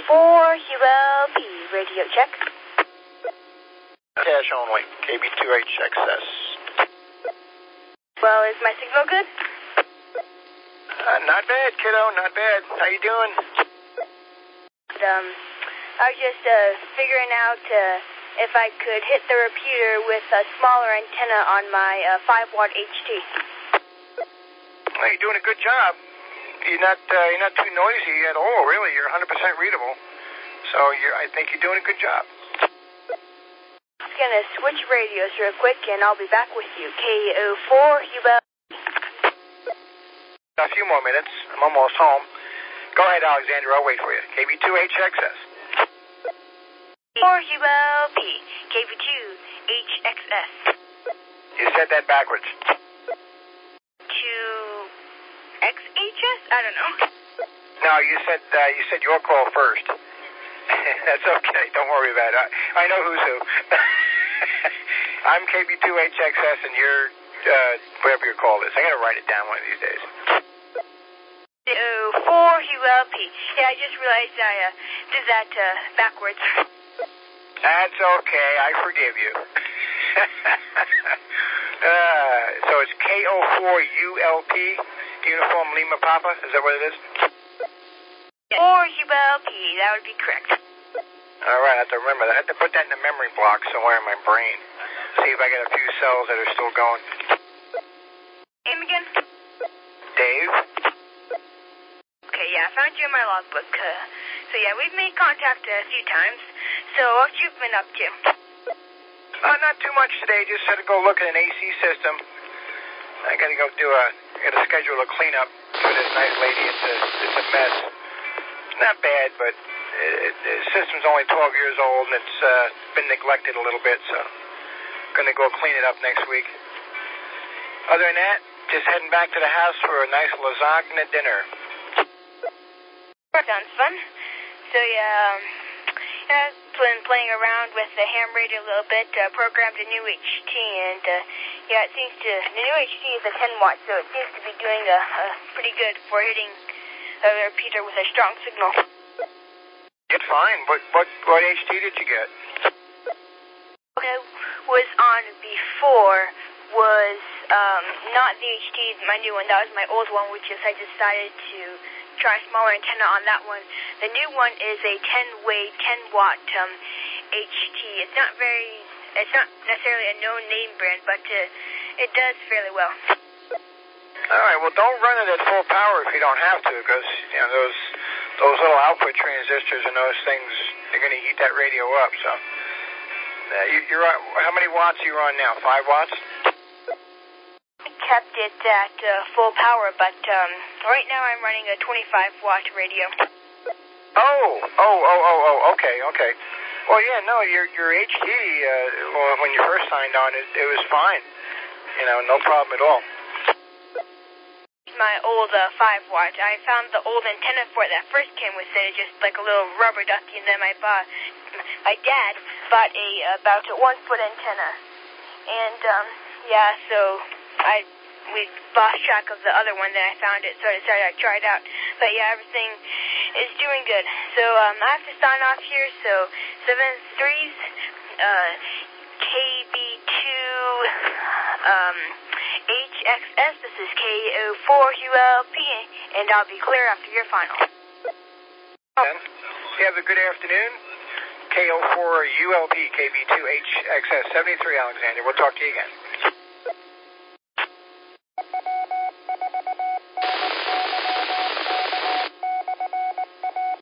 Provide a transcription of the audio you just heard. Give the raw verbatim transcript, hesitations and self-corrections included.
four U L P, radio check. Cash only, K B two H X S. Well, is my signal good? Uh, not bad, kiddo, not bad. How you doing? Um, I was just uh, figuring out uh, if I could hit the repeater with a smaller antenna on my uh, five watt H T. Well, you're doing a good job. You're not uh, you're not too noisy at all, really. You're one hundred percent readable. So you're, I think you're doing a good job. I'm going to switch radios real quick, and I'll be back with you. K O four U L P. A few more minutes. I'm almost home. Go ahead, Alexander. I'll wait for you. K B two H X S. four U L P, K B two H X S. You said that backwards. two X H S? I don't know. No, you said uh, you said your call first. That's okay. Don't worry about it. I, I know who's who. I'm K B two H X S, and you're uh, whatever your call is. I got to write it down one of these days. Oh, four U L P. Yeah, I just realized I uh, did that uh, backwards. That's okay. I forgive you. uh, so it's K O four U L P, Uniform Lima Papa. Is that what it is? four U L P. That would be correct. All right, I have to remember that. I have to put that in the memory block somewhere in my brain. See if I get a few cells that are still going. Name again? Dave? Okay, yeah, I found you in my logbook. Uh, so, yeah, we've made contact a few times. So, what you been up to? Uh, not too much today. Just had to go look at an A C system. I got to go do a, got to schedule a cleanup for this nice lady. It's a, it's a mess. It's not bad, but it, it, the system's only twelve years old, and it's uh, been neglected a little bit, so going to go clean it up next week. Other than that, just heading back to the house for a nice lasagna dinner. Sounds fun. So, yeah, um, yeah, been playing around with the ham radio a little bit, uh, programmed a new H T, and, uh, yeah, it seems to, the new H T is a ten watt, so it seems to be doing uh, uh, pretty good for hitting a repeater with a strong signal. It's fine. What, what, what H T did you get? What I was on before was, um, not the H T, my new one. That was my old one, which is I decided to try a smaller antenna on that one. The new one is a ten-way, ten watt um, H T. It's not very, it's not necessarily a known name brand, but uh, it does fairly well. All right, well, don't run it at full power if you don't have to, because, you know, those those little output transistors and those things, they're going to heat that radio up, so. Uh, you, you're on, how many watts are you on now? Five watts? I kept it at uh, full power, but um, right now I'm running a twenty-five watt radio. Oh, oh, oh, oh, oh, okay, okay. Well, yeah, no, your your H T, uh, when you first signed on, it, it was fine. You know, no problem at all. My old uh, five watt. I found the old antenna for it that first came with it, just like a little rubber ducky, and then I bought, my dad bought a about a one foot antenna, and um, yeah, so I we lost track of the other one that I found it, so I decided I'd try it out. But yeah, everything is doing good. So um, I have to sign off here. So seven threes, uh, K B two. Um, H X S, this is K O four U L P, and I'll be clear after your final. Then, you have a good afternoon. K O four U L P, K B two H X S, seventy-three, Alexander. We'll talk to you again.